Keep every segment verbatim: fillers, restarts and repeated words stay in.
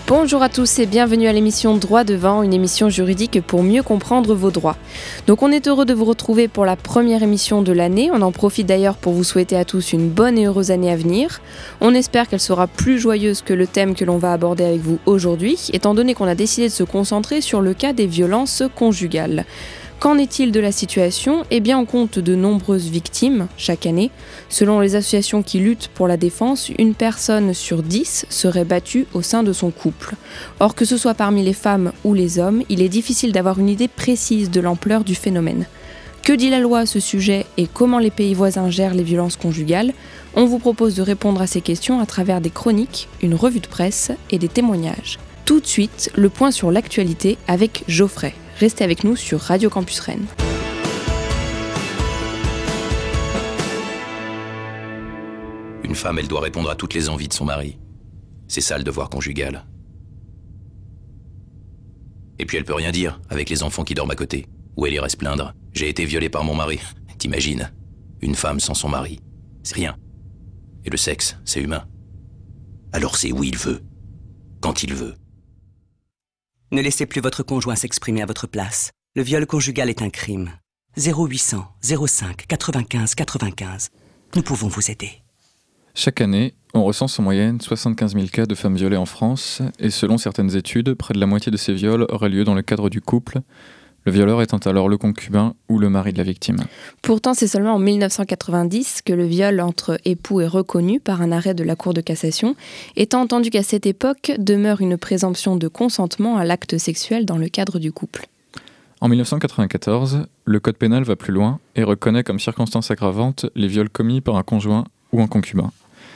Bonjour à tous et bienvenue à l'émission Droit devant, une émission juridique pour mieux comprendre vos droits. Donc on est heureux de vous retrouver pour la première émission de l'année. On en profite d'ailleurs pour vous souhaiter à tous une bonne et heureuse année à venir. On espère qu'elle sera plus joyeuse que le thème que l'on va aborder avec vous aujourd'hui, étant donné qu'on a décidé de se concentrer sur le cas des violences conjugales. Qu'en est-il de la situation ? Eh bien, on compte de nombreuses victimes chaque année. Selon les associations qui luttent pour la défense, une personne sur dix serait battue au sein de son couple. Or, que ce soit parmi les femmes ou les hommes, il est difficile d'avoir une idée précise de l'ampleur du phénomène. Que dit la loi à ce sujet et comment les pays voisins gèrent les violences conjugales ? On vous propose de répondre à ces questions à travers des chroniques, une revue de presse et des témoignages. Tout de suite, le point sur l'actualité avec Geoffrey. Restez avec nous sur Radio Campus Rennes. Une femme, elle doit répondre à toutes les envies de son mari. C'est ça le devoir conjugal. Et puis elle peut rien dire, avec les enfants qui dorment à côté. Ou elle irait se plaindre. J'ai été violée par mon mari. T'imagines ? Une femme sans son mari. C'est rien. Et le sexe, c'est humain. Alors c'est où il veut. Quand il veut. Ne laissez plus votre conjoint s'exprimer à votre place. Le viol conjugal est un crime. zéro huit cents zéro cinq quatre-vingt-quinze quatre-vingt-quinze. Nous pouvons vous aider. Chaque année, on recense en moyenne soixante-quinze mille cas de femmes violées en France, et selon certaines études, près de la moitié de ces viols auraient lieu dans le cadre du couple, le violeur étant alors le concubin ou le mari de la victime. Pourtant, c'est seulement en dix-neuf cent quatre-vingt-dix que le viol entre époux est reconnu par un arrêt de la Cour de cassation, étant entendu qu'à cette époque demeure une présomption de consentement à l'acte sexuel dans le cadre du couple. En dix-neuf cent quatre-vingt-quatorze, le code pénal va plus loin et reconnaît comme circonstance aggravante les viols commis par un conjoint ou un concubin.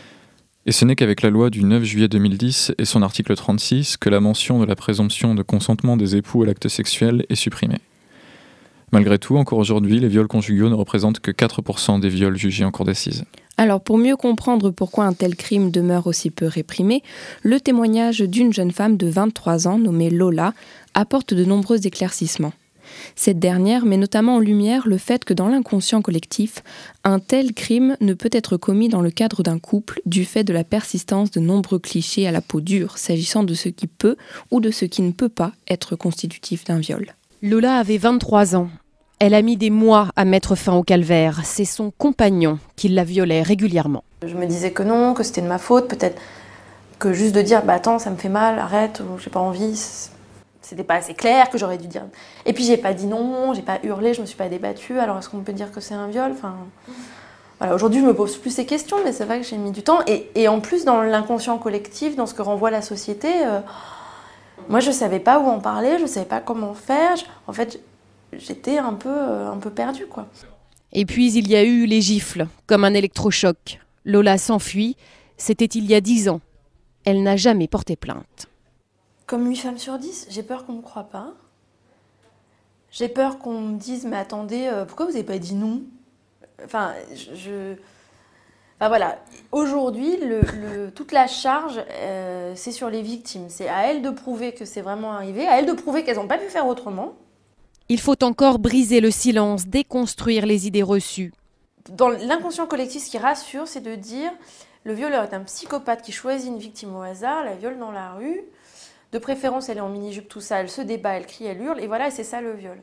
Et ce n'est qu'avec la loi du neuf juillet deux mille dix et son article trente-six que la mention de la présomption de consentement des époux à l'acte sexuel est supprimée. Malgré tout, encore aujourd'hui, les viols conjugaux ne représentent que quatre pour cent des viols jugés en cour d'assises. Alors, pour mieux comprendre pourquoi un tel crime demeure aussi peu réprimé, le témoignage d'une jeune femme de vingt-trois ans nommée Lola apporte de nombreux éclaircissements. Cette dernière met notamment en lumière le fait que dans l'inconscient collectif, un tel crime ne peut être commis dans le cadre d'un couple du fait de la persistance de nombreux clichés à la peau dure s'agissant de ce qui peut ou de ce qui ne peut pas être constitutif d'un viol. Lola avait vingt-trois ans. Elle a mis des mois à mettre fin au calvaire. C'est son compagnon qui la violait régulièrement. Je me disais que non, que c'était de ma faute, peut-être que juste de dire bah attends, ça me fait mal, arrête, ou j'ai pas envie, c'était pas assez clair, que j'aurais dû dire. Et puis j'ai pas dit non, j'ai pas hurlé, je me suis pas débattue, alors est-ce qu'on peut dire que c'est un viol ? Enfin, voilà, aujourd'hui je me pose plus ces questions, mais c'est vrai que j'ai mis du temps. Et, et en plus dans l'inconscient collectif, dans ce que renvoie la société, euh, moi je savais pas où en parler, je savais pas comment faire. Je, en fait, j'étais un peu, un peu perdue, quoi. Et puis il y a eu les gifles, comme un électrochoc. Lola s'enfuit, c'était il y a dix ans. Elle n'a jamais porté plainte. Comme huit femmes sur dix, j'ai peur qu'on ne me croie pas. J'ai peur qu'on me dise, mais attendez, euh, pourquoi vous n'avez pas dit non ? Enfin, je... je... Enfin voilà, aujourd'hui, le, le, toute la charge, euh, c'est sur les victimes. C'est à elles de prouver que c'est vraiment arrivé, à elles de prouver qu'elles n'ont pas pu faire autrement. Il faut encore briser le silence, déconstruire les idées reçues. Dans l'inconscient collectif, ce qui rassure, c'est de dire le violeur est un psychopathe qui choisit une victime au hasard, la viole dans la rue. De préférence, elle est en mini-jupe, tout ça, elle se débat, elle crie, elle hurle, et voilà, et c'est ça le viol.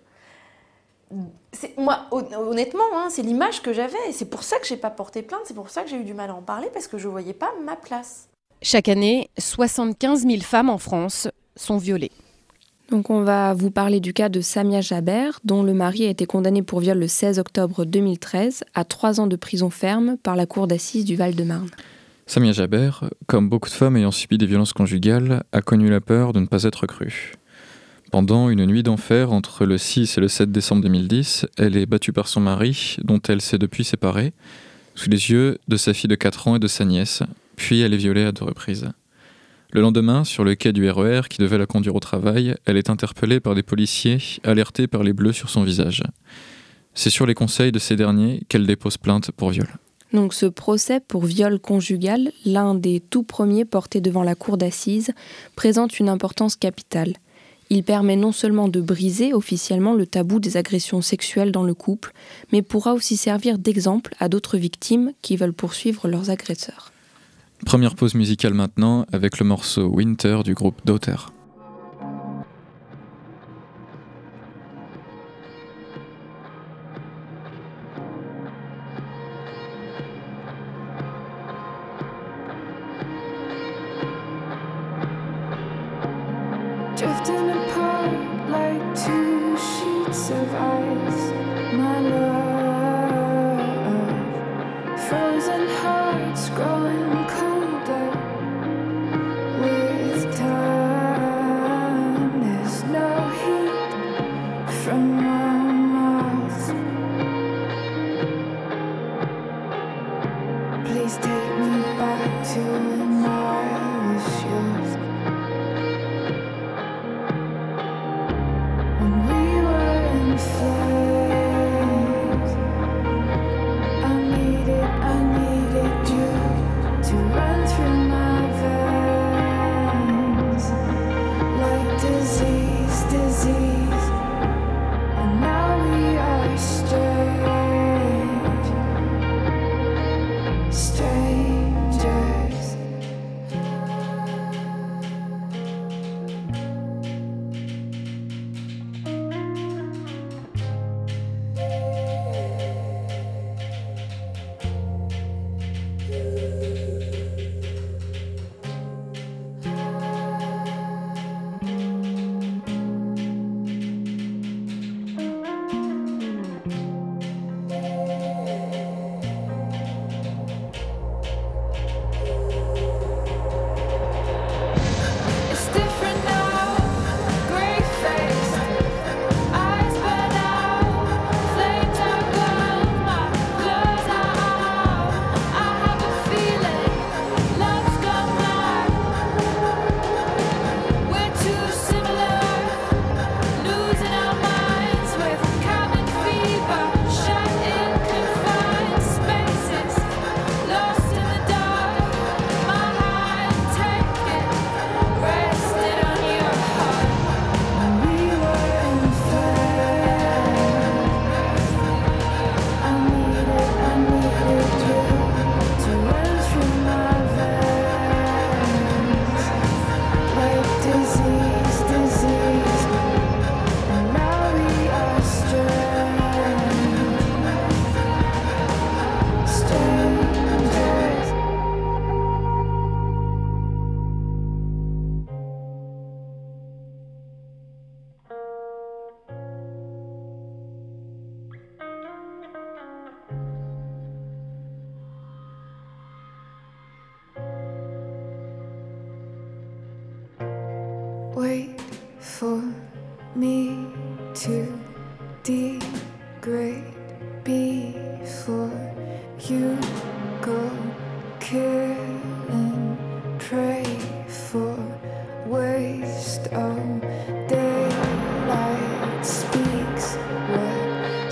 C'est, moi, honnêtement, hein, c'est l'image que j'avais, et c'est pour ça que je n'ai pas porté plainte, c'est pour ça que j'ai eu du mal à en parler, parce que je ne voyais pas ma place. Chaque année, soixante-quinze mille femmes en France sont violées. Donc on va vous parler du cas de Samia Jaber, dont le mari a été condamné pour viol le seize octobre deux mille treize à trois ans de prison ferme par la cour d'assises du Val-de-Marne. Samia Jaber, comme beaucoup de femmes ayant subi des violences conjugales, a connu la peur de ne pas être crue. Pendant une nuit d'enfer entre le six et le sept décembre deux mille dix, elle est battue par son mari, dont elle s'est depuis séparée, sous les yeux de sa fille de quatre ans et de sa nièce, puis elle est violée à deux reprises. Le lendemain, sur le quai du R E R qui devait la conduire au travail, elle est interpellée par des policiers, alertés par les bleus sur son visage. C'est sur les conseils de ces derniers qu'elle dépose plainte pour viol. Donc ce procès pour viol conjugal, l'un des tout premiers portés devant la cour d'assises, présente une importance capitale. Il permet non seulement de briser officiellement le tabou des agressions sexuelles dans le couple, mais pourra aussi servir d'exemple à d'autres victimes qui veulent poursuivre leurs agresseurs. Première pause musicale maintenant avec le morceau Winter du groupe Daughter. Drifting apart like two sheets of ice, my love. Frozen hearts growing colder with time. There's no heat from my mouth. Please take me back to when I was yours. Flames. I needed, I needed you to run through my veins like disease, disease. And now we are strange, strangers. Wait for me to degrade before you go. Kill and pray for waste of daylight speaks what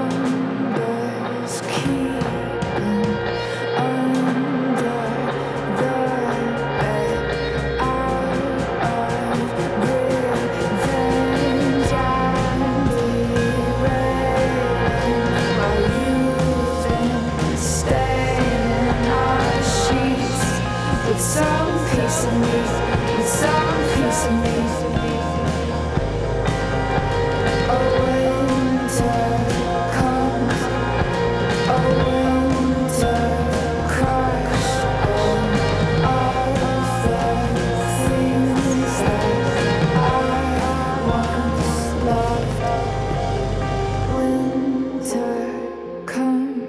slumbers keeping under the bed. Out of revenge and derailing while you've been staying our sheets with some piece of me, with some piece of me. A winter comes, a winter crush all of the things that I once loved. Winter come,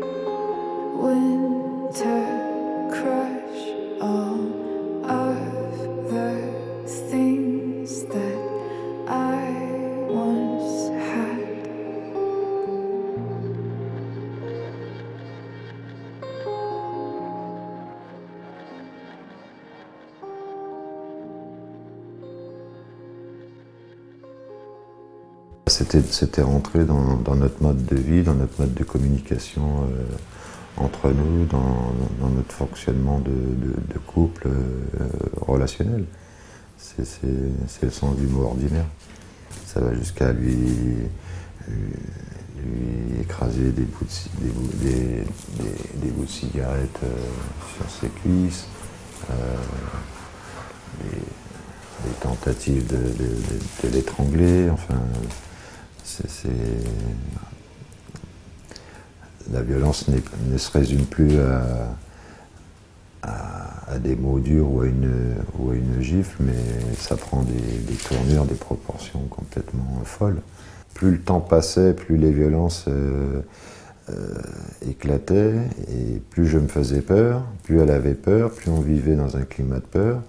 winter crush all of the things that I once had. C'était, c'était rentré dans, dans notre mode de vie, dans notre mode de communication euh, entre nous, dans, dans notre fonctionnement de, de, de couple euh, relationnel. C'est, c'est, c'est le sens du mot ordinaire. Ça va jusqu'à lui, lui, lui écraser poser des bouts de, des, bouts- des, des, des bouts de cigarettes euh, sur ses cuisses, euh, des, des tentatives de, de, de, de l'étrangler, enfin, c'est, c'est... La violence n'est- ne se résume plus à, à, à des mots durs ou à une, ou à une gifle, mais ça prend des, des tournures, des proportions complètement folles. Plus le temps passait, plus les violences euh, euh, éclataient, et plus je me faisais peur, plus elle avait peur, plus on vivait dans un climat de peur,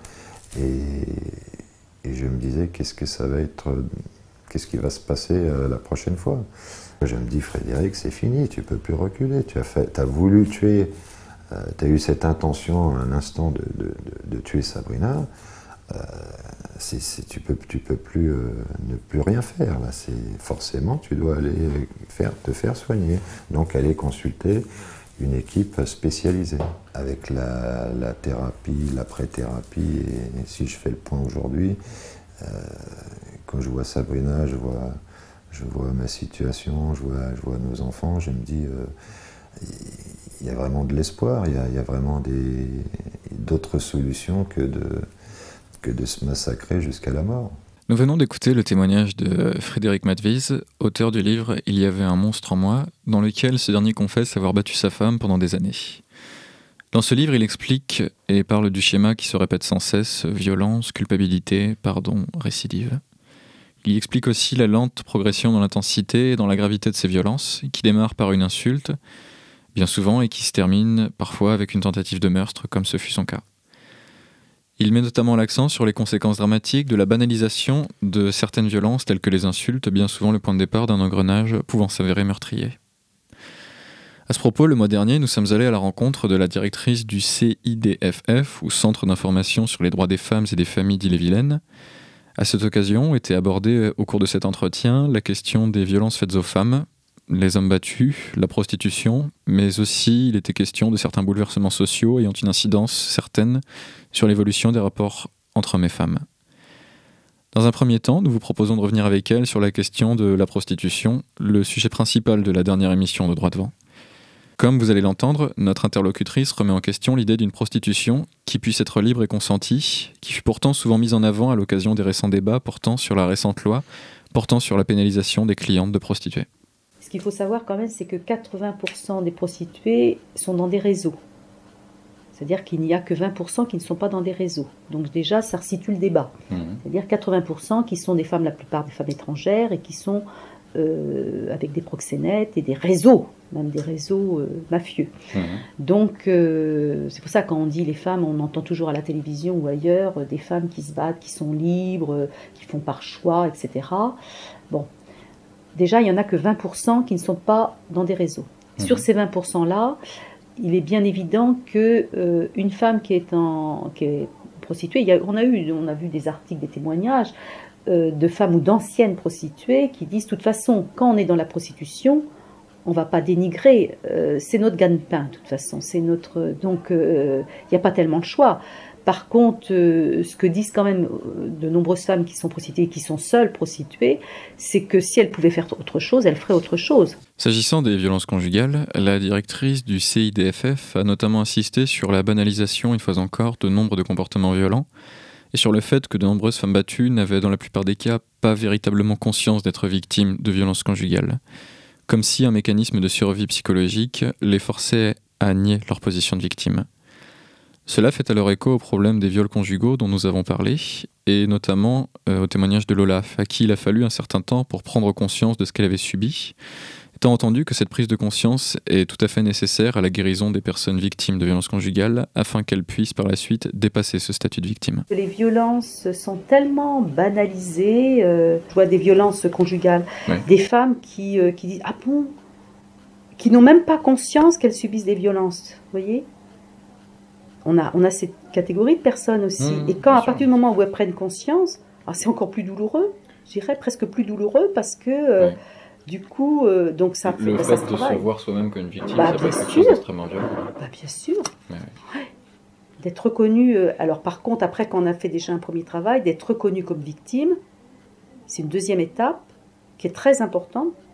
et, et je me disais qu'est-ce que ça va être, qu'est-ce qui va se passer euh, la prochaine fois. Je me dis, Frédéric, c'est fini, tu peux plus reculer, tu as, fait, tu as voulu tuer, euh, tu as eu cette intention à un instant de, de, de, de tuer Sabrina, euh, c'est, c'est, tu peux, tu peux plus euh, ne plus rien faire, là, c'est, forcément tu dois aller faire, te faire soigner, donc aller consulter une équipe spécialisée, avec la, la thérapie, l'après-thérapie, et, et si je fais le point aujourd'hui, euh, quand je vois Sabrina, je vois... Je vois ma situation, je vois, je vois nos enfants, je me dis, euh, il y a vraiment de l'espoir, il y a, il y a vraiment des, d'autres solutions que de, que de se massacrer jusqu'à la mort. Nous venons d'écouter le témoignage de Frédéric Matviz, auteur du livre « Il y avait un monstre en moi », dans lequel ce dernier confesse avoir battu sa femme pendant des années. Dans ce livre, il explique et parle du schéma qui se répète sans cesse, violence, culpabilité, pardon, récidive. Il explique aussi la lente progression dans l'intensité et dans la gravité de ces violences, qui démarrent par une insulte, bien souvent, et qui se terminent parfois avec une tentative de meurtre, comme ce fut son cas. Il met notamment l'accent sur les conséquences dramatiques de la banalisation de certaines violences, telles que les insultes, bien souvent le point de départ d'un engrenage pouvant s'avérer meurtrier. À ce propos, le mois dernier, nous sommes allés à la rencontre de la directrice du C I D F F, ou Centre d'information sur les droits des femmes et des familles d'Ille-et-Vilaine. À cette occasion, était abordée au cours de cet entretien la question des violences faites aux femmes, les hommes battus, la prostitution, mais aussi il était question de certains bouleversements sociaux ayant une incidence certaine sur l'évolution des rapports entre hommes et femmes. Dans un premier temps, nous vous proposons de revenir avec elle sur la question de la prostitution, le sujet principal de la dernière émission de Droit Devant. Comme vous allez l'entendre, notre interlocutrice remet en question l'idée d'une prostitution qui puisse être libre et consentie, qui fut pourtant souvent mise en avant à l'occasion des récents débats portant sur la récente loi portant sur la pénalisation des clientes de prostituées. Ce qu'il faut savoir quand même, c'est que quatre-vingts pour cent des prostituées sont dans des réseaux. C'est-à-dire qu'il n'y a que vingt pour cent qui ne sont pas dans des réseaux. Donc déjà, ça resitue le débat. Mmh. C'est-à-dire quatre-vingts pour cent qui sont des femmes, la plupart des femmes étrangères, et qui sont euh, avec des proxénètes et des réseaux, même des réseaux euh, mafieux. Mmh. Donc euh, c'est pour ça quand on dit les femmes, on entend toujours à la télévision ou ailleurs euh, des femmes qui se battent, qui sont libres, euh, qui font par choix, et cetera. Bon, déjà il n'y en a que vingt pour cent qui ne sont pas dans des réseaux. Mmh. Sur ces vingt pour cent-là, il est bien évident que euh, une femme qui est en qui est prostituée, il y a, on a eu, on a vu des articles, des témoignages euh, de femmes ou d'anciennes prostituées qui disent de toute façon, quand on est dans la prostitution, on va pas dénigrer, euh, c'est notre gagne-pain de toute façon, c'est notre, donc euh, il n'y a pas tellement de choix. Par contre, euh, ce que disent quand même de nombreuses femmes qui sont prostituées, qui sont seules prostituées, c'est que si elles pouvaient faire autre chose, elles feraient autre chose. S'agissant des violences conjugales, la directrice du C I D F F a notamment insisté sur la banalisation, une fois encore, de nombre de comportements violents, et sur le fait que de nombreuses femmes battues n'avaient dans la plupart des cas pas véritablement conscience d'être victimes de violences conjugales, comme si un mécanisme de survie psychologique les forçait à nier leur position de victime. Cela fait alors écho au problème des viols conjugaux dont nous avons parlé, et notamment euh, au témoignage de l'Olaf, à qui il a fallu un certain temps pour prendre conscience de ce qu'elle avait subi, étant entendu que cette prise de conscience est tout à fait nécessaire à la guérison des personnes victimes de violences conjugales, afin qu'elles puissent par la suite dépasser ce statut de victime. Les violences sont tellement banalisées, euh, je vois des violences conjugales, ouais. Des femmes qui, euh, qui disent « Ah bon ?» qui n'ont même pas conscience qu'elles subissent des violences, vous voyez ? On a, on a cette catégorie de personnes aussi. Mmh, et quand, à partir du moment où elles prennent conscience, alors c'est encore plus douloureux, je dirais presque plus douloureux, parce que, euh, ouais. du coup, euh, donc ça Le fait, fait ça de se voir soi-même comme une victime, bah, ça peut être quelque sûr. chose d'extrêmement violent. Bah, bien sûr. Ouais. Ouais. D'être reconnu, euh, alors par contre, après qu'on a fait déjà un premier travail, d'être reconnu comme victime, c'est une deuxième étape qui est très importante,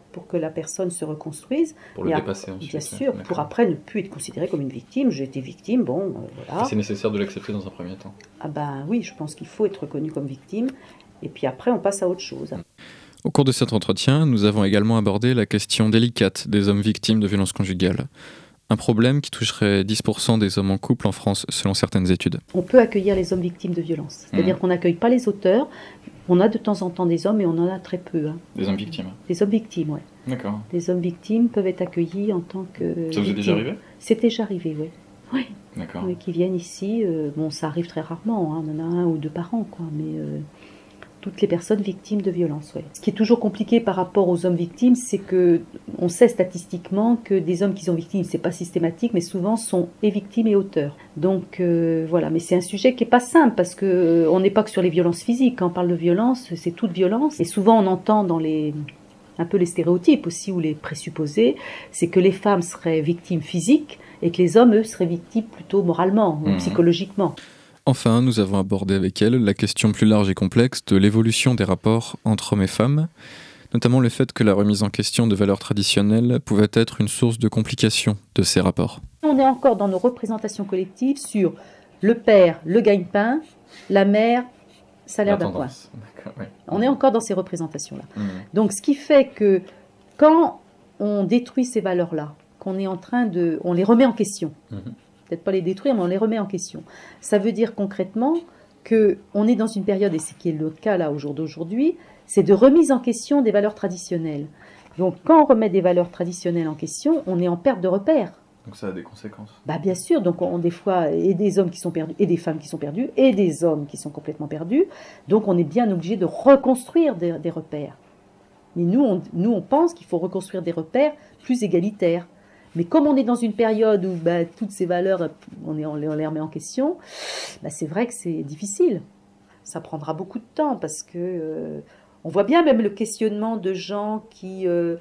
pour que la personne se reconstruise. Pour le Et dépasser ap- ensuite. Bien ouais, sûr, d'accord. pour après ne plus être considérée comme une victime. J'ai été victime, bon, euh, voilà. C'est nécessaire de l'accepter dans un premier temps. Ah ben oui, je pense qu'il faut être reconnu comme victime. Et puis après, on passe à autre chose. Au cours de cet entretien, nous avons également abordé la question délicate des hommes victimes de violences conjugales. Un problème qui toucherait dix pour cent des hommes en couple en France, selon certaines études. On peut accueillir les hommes victimes de violences. C'est-à-dire Mmh. qu'on n'accueille pas les auteurs. On a de temps en temps des hommes, mais on en a très peu. Hein. Des hommes victimes. Des hommes victimes, oui. D'accord. Les hommes victimes peuvent être accueillis en tant que... Ça vous est déjà victimes. arrivé ? C'est déjà arrivé, oui. Oui, D'accord. oui, qui viennent ici. euh, bon, ça arrive très rarement, hein, on en a un ou deux par an, quoi. Mais euh, toutes les personnes victimes de violences, oui. Ce qui est toujours compliqué par rapport aux hommes victimes, c'est que on sait statistiquement que des hommes qui sont victimes, c'est pas systématique, mais souvent sont et victimes et auteurs. Donc euh, voilà, mais c'est un sujet qui est pas simple parce que euh, on n'est pas que sur les violences physiques. Quand on parle de violence, c'est toute violence. Et souvent on entend dans les un peu les stéréotypes aussi ou les présupposés, c'est que les femmes seraient victimes physiques et que les hommes, eux, seraient victimes plutôt moralement ou Mmh. psychologiquement. Enfin, nous avons abordé avec elle la question plus large et complexe de l'évolution des rapports entre hommes et femmes, notamment le fait que la remise en question de valeurs traditionnelles pouvait être une source de complication de ces rapports. On est encore dans nos représentations collectives sur le père, le gagne-pain, la mère, salaire d'appoint. tendance. D'accord, oui. On est encore dans ces représentations-là. Mmh. Donc, ce qui fait que quand on détruit ces valeurs-là, qu'on est en train de... on les remet en question. Mmh. Peut-être pas les détruire, mais on les remet en question. Ça veut dire concrètement qu'on est dans une période, et c'est qui est le cas là au jour d'aujourd'hui, c'est de remise en question des valeurs traditionnelles. Donc quand on remet des valeurs traditionnelles en question, on est en perte de repères. Donc ça a des conséquences. Bah bien sûr, donc on, des fois, et des hommes qui sont perdus, et des femmes qui sont perdues, et des hommes qui sont complètement perdus. Donc on est bien obligé de reconstruire des, des repères. Mais nous on, nous, on pense qu'il faut reconstruire des repères plus égalitaires. Mais comme on est dans une période où bah, toutes ces valeurs, on, est, on, les, on les remet en question, bah, c'est vrai que c'est difficile. Ça prendra beaucoup de temps parce que euh, on voit bien même le questionnement de gens qui, euh,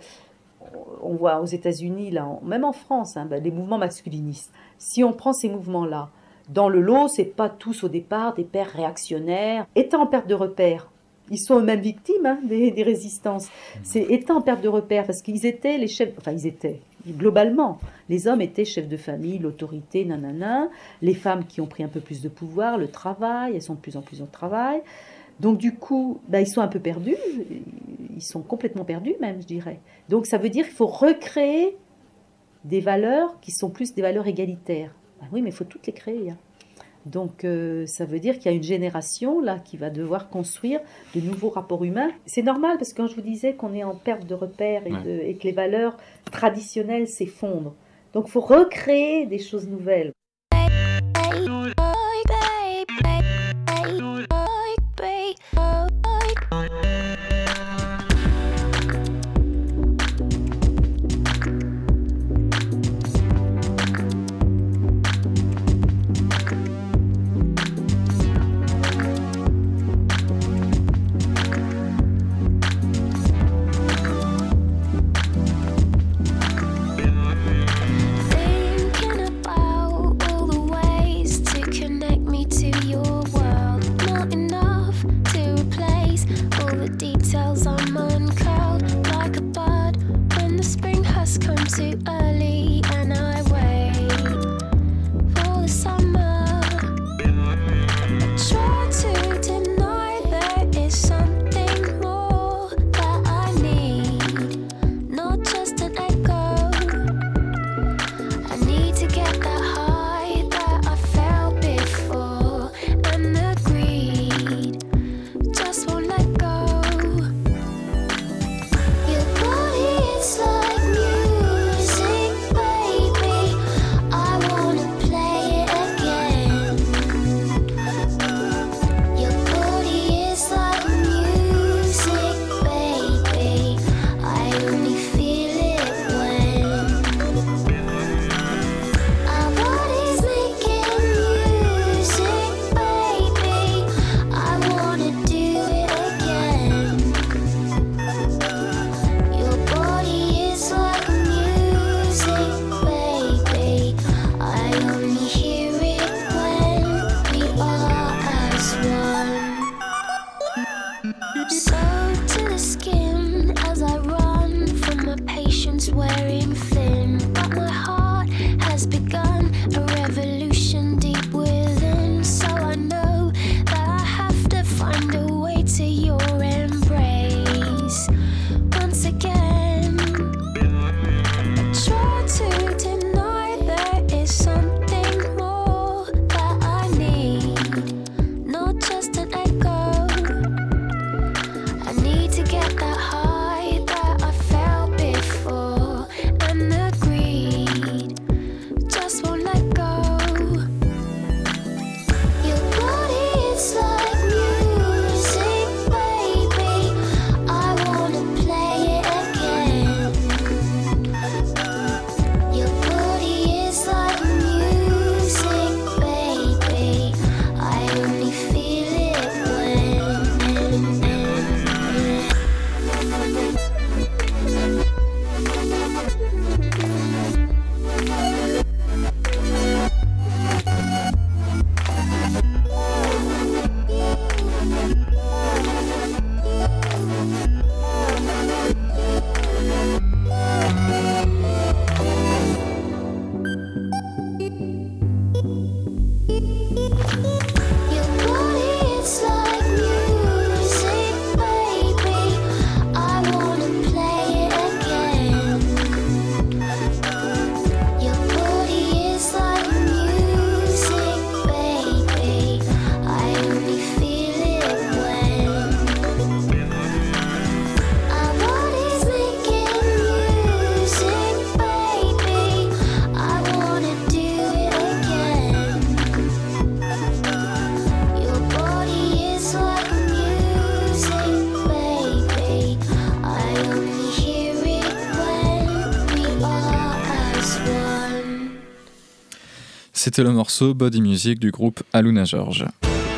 on voit aux États-Unis, là, en, même en France, hein, bah, les mouvements masculinistes. Si on prend ces mouvements-là, dans le lot, c'est pas tous au départ des pères réactionnaires, étant en perte de repères. Ils sont eux-mêmes victimes hein, des, des résistances. C'est étant en perte de repères parce qu'ils étaient les chefs, enfin ils étaient. Globalement, les hommes étaient chefs de famille, l'autorité, nanana. Les femmes qui ont pris un peu plus de pouvoir, le travail, elles sont de plus en plus au travail. Donc du coup, bah, ils sont un peu perdus, ils sont complètement perdus même, je dirais. Donc ça veut dire qu'il faut recréer des valeurs qui sont plus des valeurs égalitaires. Bah, oui, mais il faut toutes les créer. Hein. Donc euh, ça veut dire qu'il y a une génération là qui va devoir construire de nouveaux rapports humains. C'est normal parce que quand je vous disais qu'on est en perte de repères et, de, et que les valeurs traditionnelles s'effondrent. Donc il faut recréer des choses nouvelles. Your body, it's like music, baby. C'était le morceau Body Music du groupe Aluna George.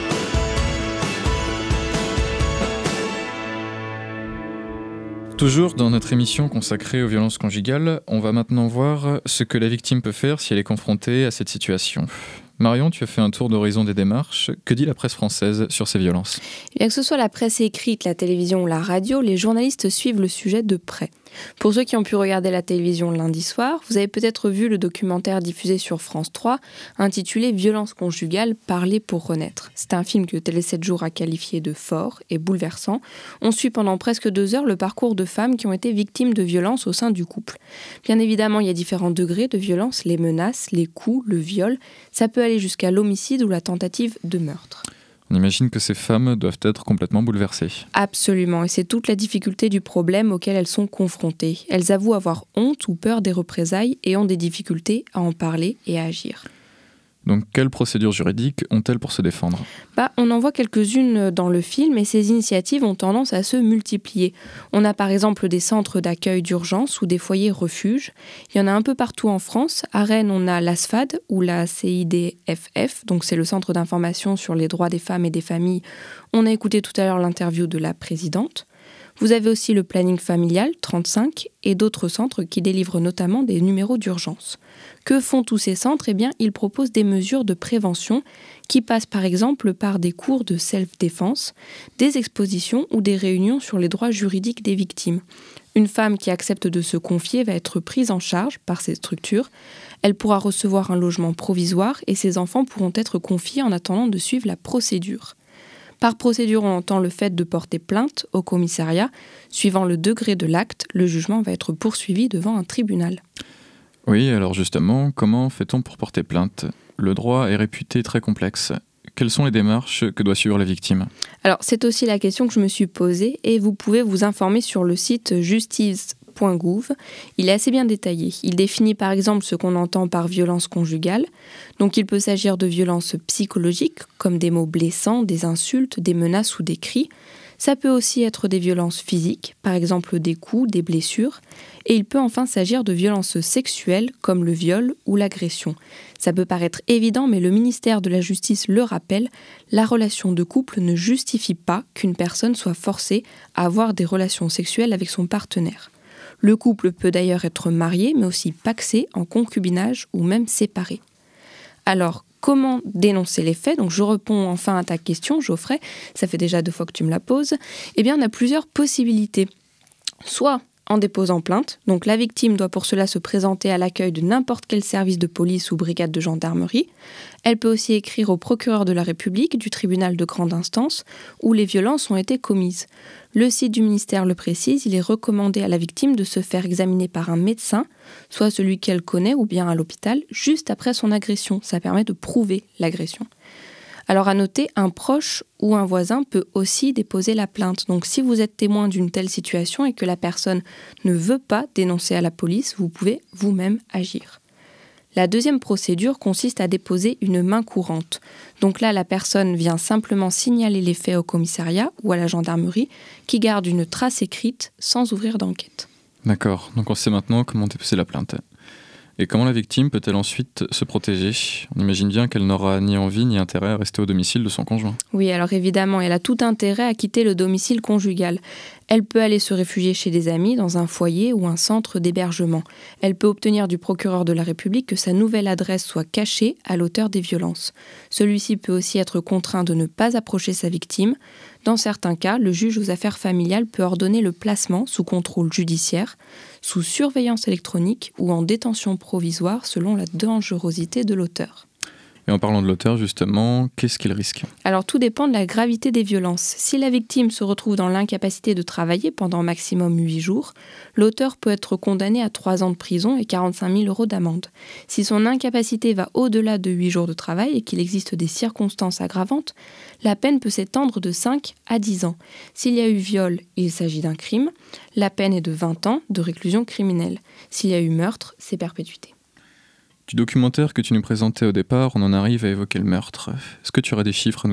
Toujours dans notre émission consacrée aux violences conjugales, on va maintenant voir ce que la victime peut faire si elle est confrontée à cette situation. Marion, tu as fait un tour d'horizon des démarches. Que dit la presse française sur ces violences ? Eh bien, que ce soit la presse écrite, la télévision ou la radio, les journalistes suivent le sujet de près. Pour ceux qui ont pu regarder la télévision lundi soir, vous avez peut-être vu le documentaire diffusé sur France trois intitulé « Violence conjugale, parler pour renaître ». C'est un film que Télé sept jours a qualifié de fort et bouleversant. On suit pendant presque deux heures le parcours de femmes qui ont été victimes de violences au sein du couple. Bien évidemment, il y a différents degrés de violence, les menaces, les coups, le viol. Ça peut aller jusqu'à l'homicide ou la tentative de meurtre. On imagine que ces femmes doivent être complètement bouleversées. Absolument, et c'est toute la difficulté du problème auquel elles sont confrontées. Elles avouent avoir honte ou peur des représailles et ont des difficultés à en parler et à agir. Donc, quelles procédures juridiques ont-elles pour se défendre ? Bah, on en voit quelques-unes dans le film et ces initiatives ont tendance à se multiplier. On a par exemple des centres d'accueil d'urgence ou des foyers refuges. Il y en a un peu partout en France. À Rennes, on a l'A S F A D ou la C I D F F, donc c'est le Centre d'information sur les droits des femmes et des familles. On a écouté tout à l'heure l'interview de la présidente. Vous avez aussi le planning familial, trente-cinq, et d'autres centres qui délivrent notamment des numéros d'urgence. Que font tous ces centres ? Eh bien, ils proposent des mesures de prévention qui passent par exemple par des cours de self-défense, des expositions ou des réunions sur les droits juridiques des victimes. Une femme qui accepte de se confier va être prise en charge par ces structures. Elle pourra recevoir un logement provisoire et ses enfants pourront être confiés en attendant de suivre la procédure. Par procédure, on entend le fait de porter plainte au commissariat. Suivant le degré de l'acte, le jugement va être poursuivi devant un tribunal. Oui, alors justement, comment fait-on pour porter plainte ? Le droit est réputé très complexe. Quelles sont les démarches que doit suivre la victime ? Alors, c'est aussi la question que je me suis posée et vous pouvez vous informer sur le site justice point gouv. Il est assez bien détaillé. Il définit par exemple ce qu'on entend par violence conjugale. Donc il peut s'agir de violences psychologiques, comme des mots blessants, des insultes, des menaces ou des cris. Ça peut aussi être des violences physiques, par exemple des coups, des blessures. Et il peut enfin s'agir de violences sexuelles, comme le viol ou l'agression. Ça peut paraître évident, mais le ministère de la Justice le rappelle, la relation de couple ne justifie pas qu'une personne soit forcée à avoir des relations sexuelles avec son partenaire. Le couple peut d'ailleurs être marié, mais aussi pacsé, en concubinage ou même séparé. Alors, comment dénoncer les faits ? Donc, je réponds enfin à ta question, Geoffrey. Ça fait déjà deux fois que tu me la poses. Eh bien, on a plusieurs possibilités. Soit en déposant plainte. Donc, la victime doit pour cela se présenter à l'accueil de n'importe quel service de police ou brigade de gendarmerie. Elle peut aussi écrire au procureur de la République du tribunal de grande instance où les violences ont été commises. Le site du ministère le précise, il est recommandé à la victime de se faire examiner par un médecin, soit celui qu'elle connaît ou bien à l'hôpital, juste après son agression. Ça permet de prouver l'agression. Alors à noter, un proche ou un voisin peut aussi déposer la plainte. Donc si vous êtes témoin d'une telle situation et que la personne ne veut pas dénoncer à la police, vous pouvez vous-même agir. La deuxième procédure consiste à déposer une main courante. Donc là, la personne vient simplement signaler les faits au commissariat ou à la gendarmerie qui garde une trace écrite sans ouvrir d'enquête. D'accord, donc on sait maintenant comment déposer la plainte. Et comment la victime peut-elle ensuite se protéger ? On imagine bien qu'elle n'aura ni envie ni intérêt à rester au domicile de son conjoint. Oui, alors évidemment, elle a tout intérêt à quitter le domicile conjugal. Elle peut aller se réfugier chez des amis, dans un foyer ou un centre d'hébergement. Elle peut obtenir du procureur de la République que sa nouvelle adresse soit cachée à l'auteur des violences. Celui-ci peut aussi être contraint de ne pas approcher sa victime. Dans certains cas, le juge aux affaires familiales peut ordonner le placement sous contrôle judiciaire, sous surveillance électronique ou en détention provisoire selon la dangerosité de l'auteur. Et en parlant de l'auteur, justement, qu'est-ce qu'il risque ? Alors tout dépend de la gravité des violences. Si la victime se retrouve dans l'incapacité de travailler pendant maximum huit jours, l'auteur peut être condamné à trois ans de prison et quarante-cinq mille euros d'amende. Si son incapacité va au-delà de huit jours de travail et qu'il existe des circonstances aggravantes, la peine peut s'étendre de cinq à dix ans. S'il y a eu viol, il s'agit d'un crime. La peine est de vingt ans de réclusion criminelle. S'il y a eu meurtre, c'est perpétuité. Du documentaire que tu nous présentais au départ, on en arrive à évoquer le meurtre. Est-ce que tu aurais des chiffres à nous donner ?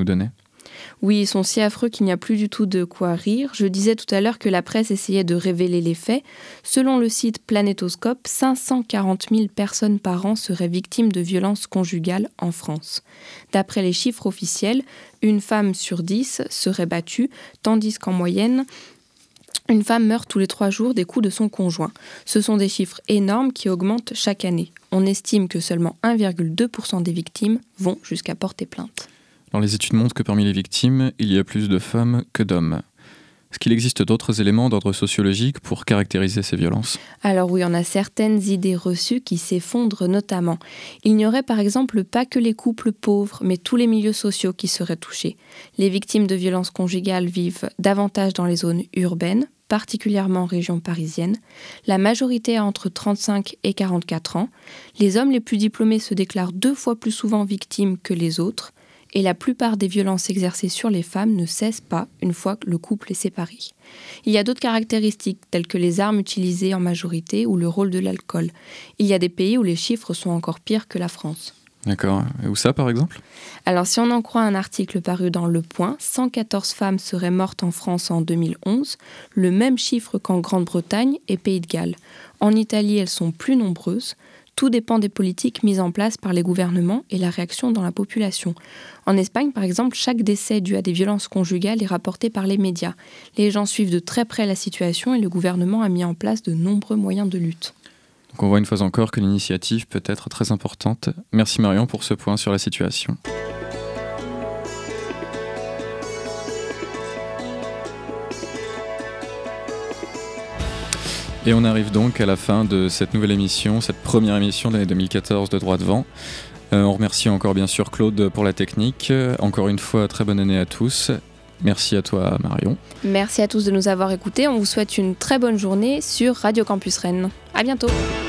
Oui, ils sont si affreux qu'il n'y a plus du tout de quoi rire. Je disais tout à l'heure que la presse essayait de révéler les faits. Selon le site Planétoscope, cinq cent quarante mille personnes par an seraient victimes de violences conjugales en France. D'après les chiffres officiels, une femme sur dix serait battue, tandis qu'en moyenne, une femme meurt tous les trois jours des coups de son conjoint. Ce sont des chiffres énormes qui augmentent chaque année. On estime que seulement un virgule deux pour cent des victimes vont jusqu'à porter plainte. Alors, les études montrent que parmi les victimes, il y a plus de femmes que d'hommes. Est-ce qu'il existe d'autres éléments d'ordre sociologique pour caractériser ces violences ? Alors oui, on a certaines idées reçues qui s'effondrent notamment. Il n'y aurait par exemple pas que les couples pauvres, mais tous les milieux sociaux qui seraient touchés. Les victimes de violences conjugales vivent davantage dans les zones urbaines, particulièrement en région parisienne. La majorité a entre trente-cinq et quarante-quatre ans. Les hommes les plus diplômés se déclarent deux fois plus souvent victimes que les autres. Et la plupart des violences exercées sur les femmes ne cessent pas une fois que le couple est séparé. Il y a d'autres caractéristiques, telles que les armes utilisées en majorité ou le rôle de l'alcool. Il y a des pays où les chiffres sont encore pires que la France. D'accord. Et où ça, par exemple ? Alors, si on en croit un article paru dans Le Point, cent quatorze femmes seraient mortes en France en deux mille onze, le même chiffre qu'en Grande-Bretagne et Pays de Galles. En Italie, elles sont plus nombreuses. Tout dépend des politiques mises en place par les gouvernements et la réaction dans la population. En Espagne, par exemple, chaque décès dû à des violences conjugales est rapporté par les médias. Les gens suivent de très près la situation et le gouvernement a mis en place de nombreux moyens de lutte. Donc on voit une fois encore que l'initiative peut être très importante. Merci Marion pour ce point sur la situation. Et on arrive donc à la fin de cette nouvelle émission, cette première émission de l'année deux mille quatorze de Droit Devant. Euh, on remercie encore bien sûr Claude pour la technique. Encore une fois, très bonne année à tous. Merci à toi Marion. Merci à tous de nous avoir écoutés. On vous souhaite une très bonne journée sur Radio Campus Rennes. À bientôt.